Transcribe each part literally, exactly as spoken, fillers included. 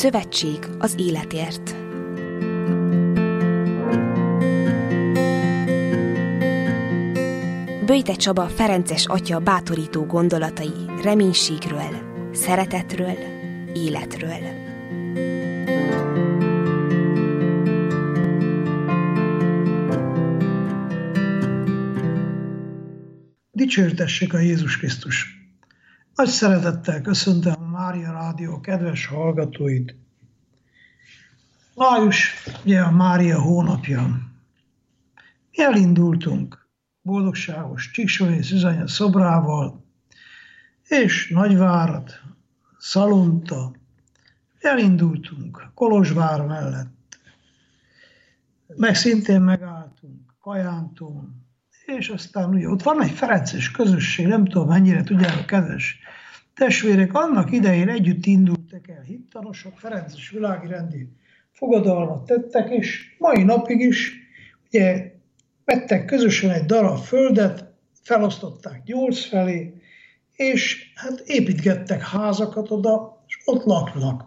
Szövetség az életért. Böjte Csaba ferences atya bátorító gondolatai reménységről, szeretetről, életről. Dicsértessék a Jézus Krisztus! Nagy szeretettel köszöntöm a Mária Rádió kedves hallgatóit. Május, ugye a Mária hónapja. Mi elindultunk boldogságos Csíksonyi Szűzanya szobrával, és Nagyvárad, Szalonta, elindultunk Kolozsvár mellett. Meg szintén megálltunk Kajántón, és aztán ugye ott van egy ferences közösség, nem tudom mennyire tudják a kedves testvérek, annak idején együtt indultak el hittanosok, ferences világrendi fogadalmat tettek, és mai napig is ugye vettek közösen egy darab földet, felosztották nyolc felé, és hát építgettek házakat oda, és ott laknak.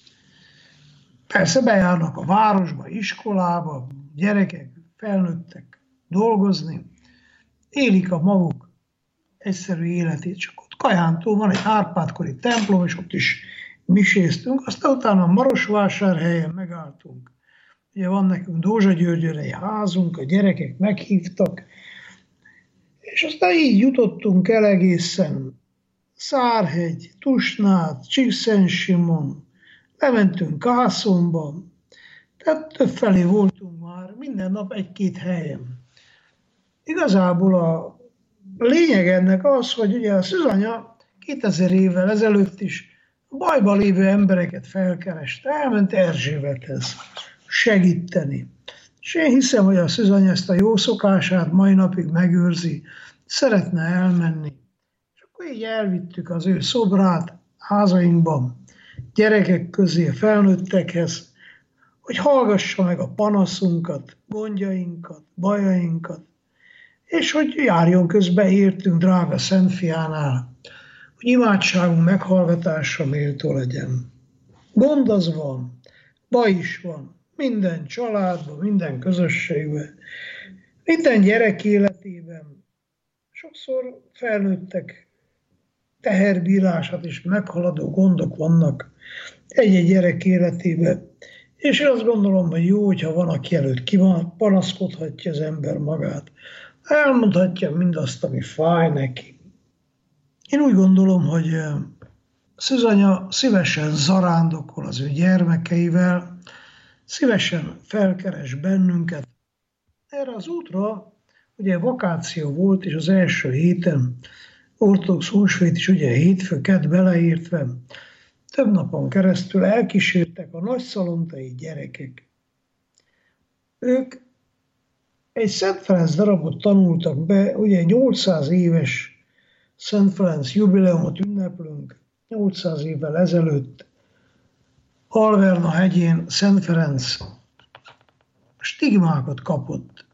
Persze bejárnak a városba, iskolába, gyerekek, felnőttek dolgozni, élik a maguk egyszerű életét, csak ott Kajántón van egy Árpád-kori templom, és ott is miséztünk, aztán utána Marosvásárhelyen megálltunk. Ugye van nekünk Dózsa Györgyön egy házunk, a gyerekek meghívtak, és aztán így jutottunk el egészen Szárhegy, Tusnád, Csíkszentsimon, lementünk Kászonba, tehát többfelé voltunk már, minden nap egy-két helyen. Igazából a lényeg ennek az, hogy ugye a Szűzanya kétezer évvel ezelőtt is a bajban lévő embereket felkereste, elment Erzsébethez segíteni. És én hiszem, hogy a Szűzanya ezt a jó szokását mai napig megőrzi, szeretne elmenni. És akkor így elvittük az ő szobrát házainkban, gyerekek közé, felnőttekhez, hogy hallgassa meg a panaszunkat, gondjainkat, bajainkat, és hogy járjon közbe értünk drága Szent Fiánál, hogy imádságunk meghallgatása méltó legyen. Gond az van, baj is van, minden családban, minden közösségben, minden gyerek életében. Sokszor felnőttek teherbírását is meghaladó gondok vannak egy-egy gyerek életében. És én azt gondolom, hogy jó, hogyha van, aki előtt kipanaszkodhatja az ember magát. Elmondhatja mindazt, ami fáj neki. Én úgy gondolom, hogy Szűzanya szívesen zarándokol az ő gyermekeivel, szívesen felkeres bennünket. Erre az útra ugye vakáció volt, és az első héten ortodox húsvét is ugye hétfő, kedd beleértve, több napon keresztül elkísértek a nagyszalontai gyerekek. Ők egy Szent Ferenc darabot tanultak be, ugye nyolcszáz éves Szent Ferenc jubileumot ünneplünk, nyolcszáz évvel ezelőtt Alverna hegyén Szent Ferenc stigmákat kapott.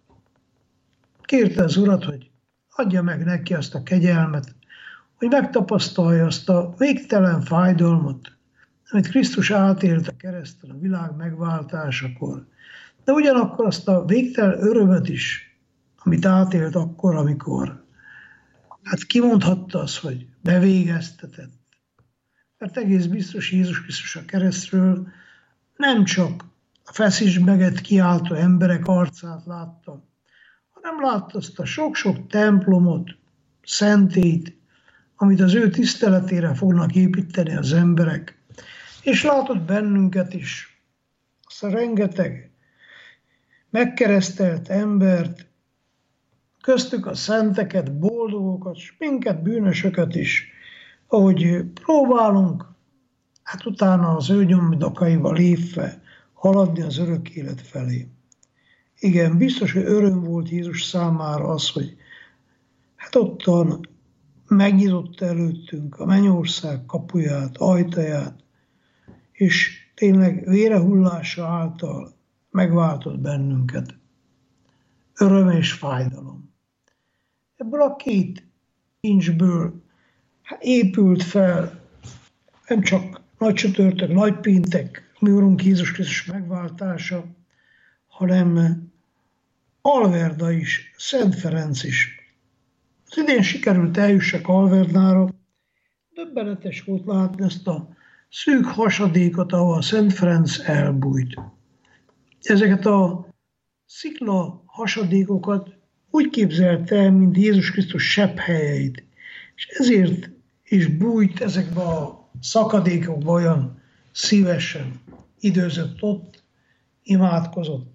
Kérte az Urat, hogy adja meg neki azt a kegyelmet, hogy megtapasztalja azt a végtelen fájdalmat, amit Krisztus átélt a kereszten a világ megváltásakor, de ugyanakkor azt a végtelen örömet is, amit átélt akkor, amikor hát kimondhatta azt, hogy bevégeztetett. Mert egész biztos Jézus Krisztus a keresztről nem csak a feszítsd-meget kiáltó emberek arcát látta, hanem látta azt a sok-sok templomot, szentét, amit az ő tiszteletére fognak építeni az emberek. És látott bennünket is, azt a rengeteg megkeresztelt embert, köztük a szenteket, boldogokat, és minket, bűnösöket is, ahogy próbálunk, hát utána az ő nyomdokaiba lépve haladni az örök élet felé. Igen, biztos, hogy öröm volt Jézus számára az, hogy hát ottan megnyitotta előttünk a mennyország kapuját, ajtaját, és tényleg vérehullása által megváltott bennünket. Öröm és fájdalom. Ebből a két kincsből épült fel nem csak nagycsütörtök, nagypéntek, mi Urunk Jézus Krisztus megváltása, hanem Alverda is, Szent Ferenc is. Az idén sikerült eljussak Alverdára, döbbenetes volt látni ezt a szűk hasadékot, ahol Szent Ferenc elbújt. Ezeket a szikla hasadékokat úgy képzelte el, mint Jézus Krisztus sepphelyeit, és ezért is bújt ezekbe a szakadékokba olyan szívesen, időzött ott, imádkozott.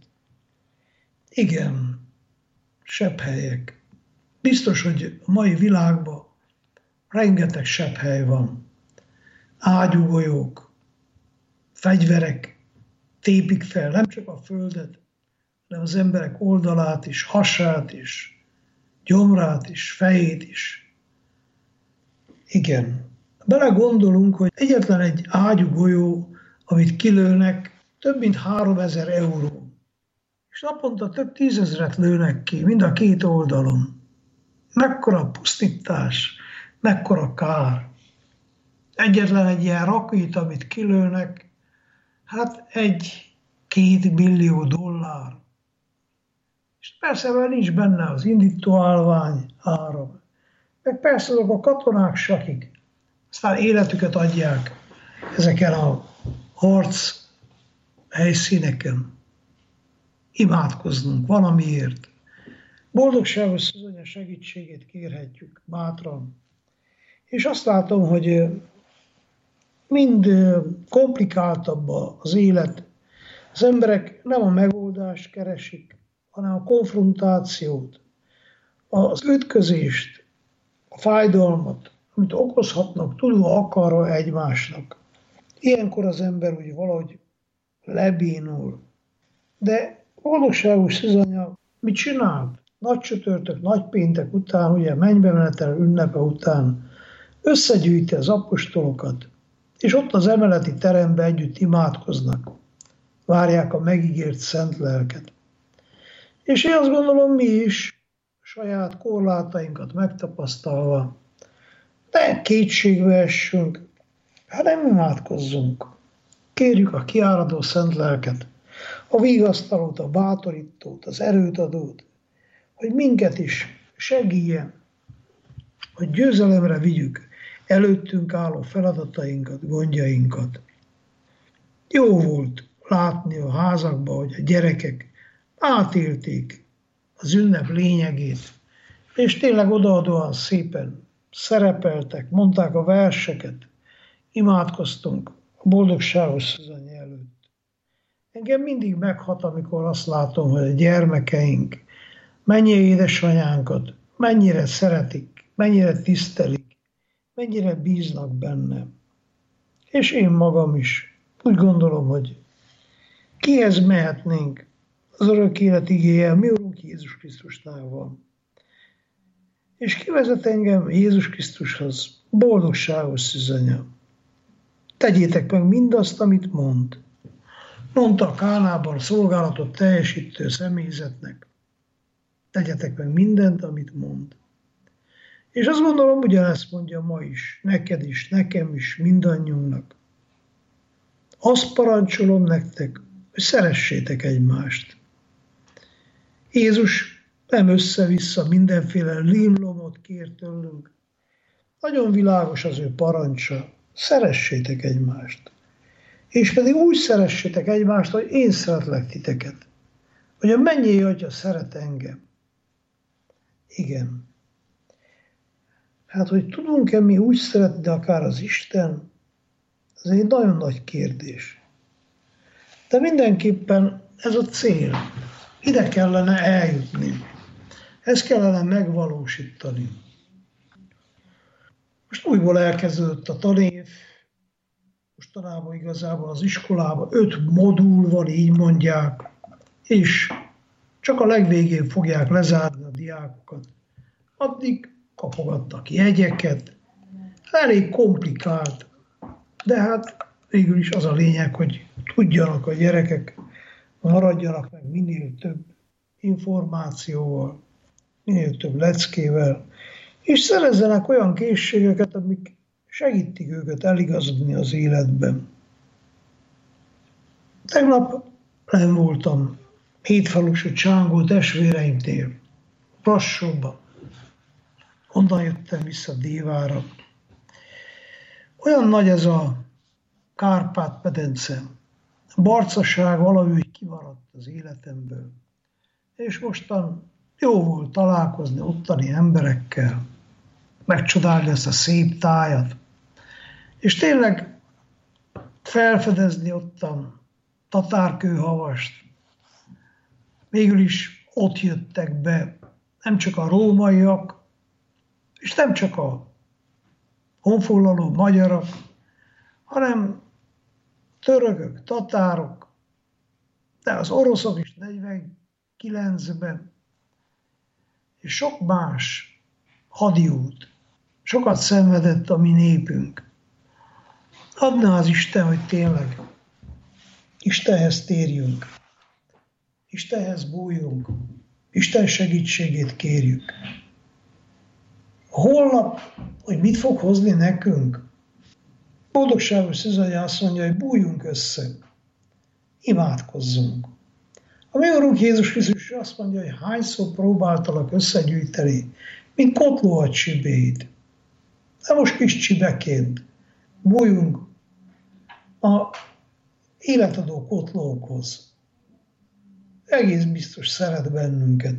Igen, sepphelyek. Biztos, hogy a mai világban rengeteg sepphely van. Ágyúgolyók, fegyverek tépik fel nem csak a földet, hanem az emberek oldalát is, hasát is, gyomrát is, fejét is. Igen. Belegondolunk, hogy egyetlen egy ágyúgolyó, amit kilőnek, több mint háromezer euró. És naponta több tízezret lőnek ki, mind a két oldalon. Mekkora pusztítás, mekkora kár. Egyetlen egy ilyen rakét, amit kilőnek, hát egy-két millió dollár. És persze, mert nincs benne az indítóállvány ára. Meg persze azok a katonák se, akik aztán életüket adják ezeken a harc helyszíneken. Imádkoznunk valamiért. Boldogságos Szűzanya segítségét kérhetjük bátran. És azt látom, hogy mind komplikáltabb az élet. Az emberek nem a megoldást keresik, hanem a konfrontációt, az ütközést, a fájdalmat, amit okozhatnak tudva akarva egymásnak. Ilyenkor az ember úgy valahogy lebénul. De boldogságos Szűzanya mit csinált? Nagy csütörtök, nagy péntek után, ugye mennybe menetel ünnepe után összegyűjti az apostolokat, és ott az emeleti teremben együtt imádkoznak. Várják a megígért szent lelket. És én azt gondolom, mi is saját korlátainkat megtapasztalva, ne kétségbe essünk, hanem imádkozzunk. Kérjük a kiáradó szent lelket, a vigasztalót, a bátorítót, az erőt adót, hogy minket is segítsen, hogy győzelemre vigyük előttünk álló feladatainkat, gondjainkat. Jó volt látni a házakban, hogy a gyerekek átélték az ünnep lényegét, és tényleg odaadóan szépen szerepeltek, mondták a verseket, imádkoztunk a boldogságos Szűzanya előtt. Engem mindig meghat, amikor azt látom, hogy a gyermekeink mennyire édesanyánkat, mennyire szeretik, mennyire tisztelik, mennyire bíznak benne. És én magam is úgy gondolom, hogy kihez mehetnénk, az örök élet igéje, mi Urunk Jézus Krisztusnál van. És kivezet engem Jézus Krisztushoz, boldogságos Szűzanya. Tegyétek meg mindazt, amit mond. Mondta a Kánában szolgálatot teljesítő személyzetnek. Tegyetek meg mindent, amit mond. És azt gondolom, ugyanezt mondja ma is, neked is, nekem is, mindannyiunknak. Azt parancsolom nektek, hogy szeressétek egymást. Jézus nem össze-vissza mindenféle limlomot kér tőlünk. Nagyon világos az ő parancsa, szeressétek egymást. És pedig úgy szeressétek egymást, hogy én szeretlek titeket. Hogy a mennyei Atya szeret engem. Igen. Hát, hogy tudunk-e mi úgy szeretni akár az Isten, ez egy nagyon nagy kérdés. De mindenképpen ez a cél. Ide kellene eljutni. Ezt kellene megvalósítani. Most újból elkezdődött a tanév. Mostanában igazából az iskolában öt modul van, így mondják, és csak a legvégén fogják lezárni a diákokat. Addig kapogattak jegyeket. Elég komplikált, de hát végül is az a lényeg, hogy tudjanak a gyerekek, maradjanak meg minél több információval, minél több leckével, és szerezzenek olyan készségeket, amik segítik őket eligazodni az életben. Tegnap nem voltam hétfalusi Csángó testvéreimnél, Brassóba. Onnan jöttem vissza Dévára. Olyan nagy ez a Kárpát-medence. A barcaság valahogy kimaradt az életemből. És mostan jó volt találkozni ottani emberekkel, megcsodálni ezt a szép tájat, és tényleg felfedezni ottan Tatárkőhavast. Végül is ott jöttek be nem csak a rómaiak, és nem csak a honfoglaló magyarok, hanem törökök, tatárok, de az oroszok is negyvenkilencben, és sok más hadiút. Sokat szenvedett a mi népünk. Adná az Isten, hogy tényleg Istenhez térjünk, Istenhez bújjunk, Isten segítségét kérjük. Holnap, hogy mit fog hozni nekünk? Boldogságos Szűzanya azt mondja, hogy bújjunk össze, imádkozzunk. A mi Urunk Jézus Krisztus azt mondja, hogy hányszor próbáltalak összegyűjteni, mint kotló a csibét. De most kis csibeként bújjunk a életadó kotlókhoz. Egész biztos szeret bennünket.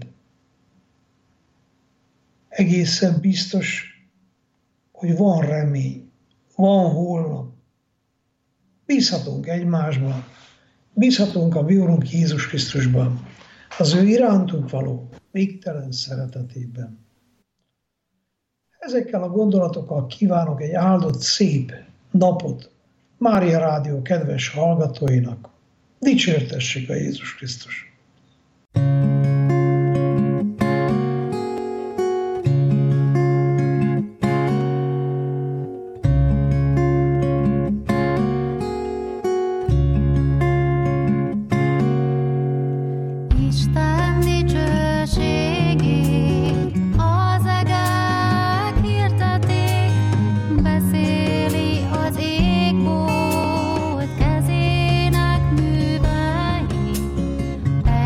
Egészen biztos, hogy van remény, van holnap. Bízhatunk egymásban, bízhatunk a mi Urunk Jézus Krisztusban, az ő irántunk való végtelen szeretetében. Ezekkel a gondolatokkal kívánok egy áldott szép napot Mária Rádió kedves hallgatóinak. Dicsértessék a Jézus Krisztus! Beszéli az égbolt kezének művei,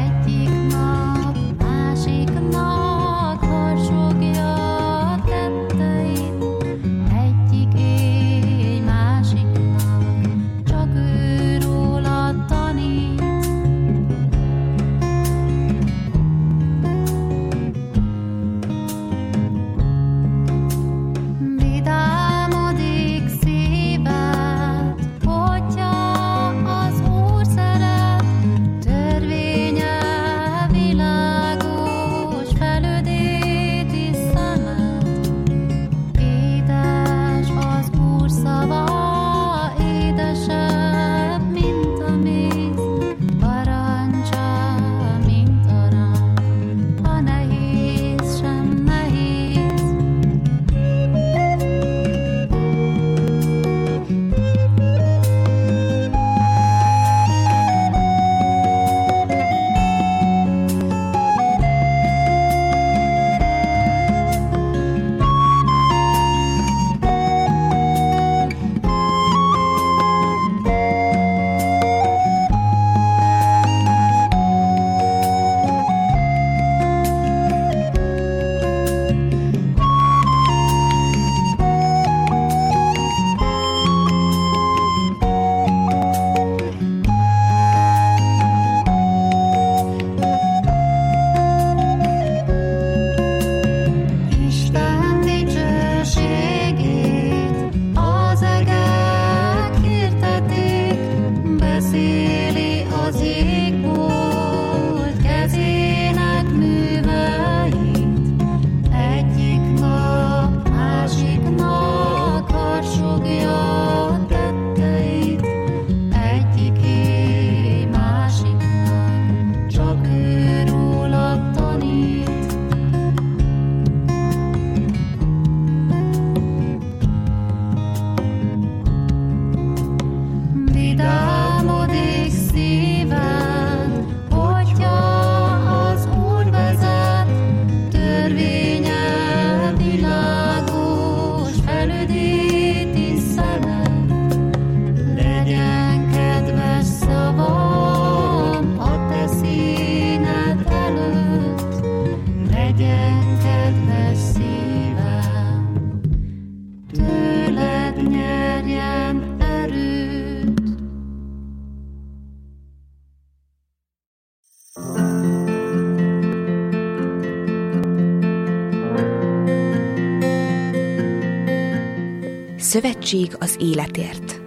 Szövetség az életért.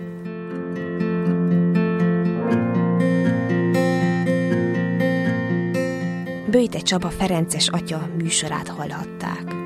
Böjte Csaba ferences atya műsorát hallhatták.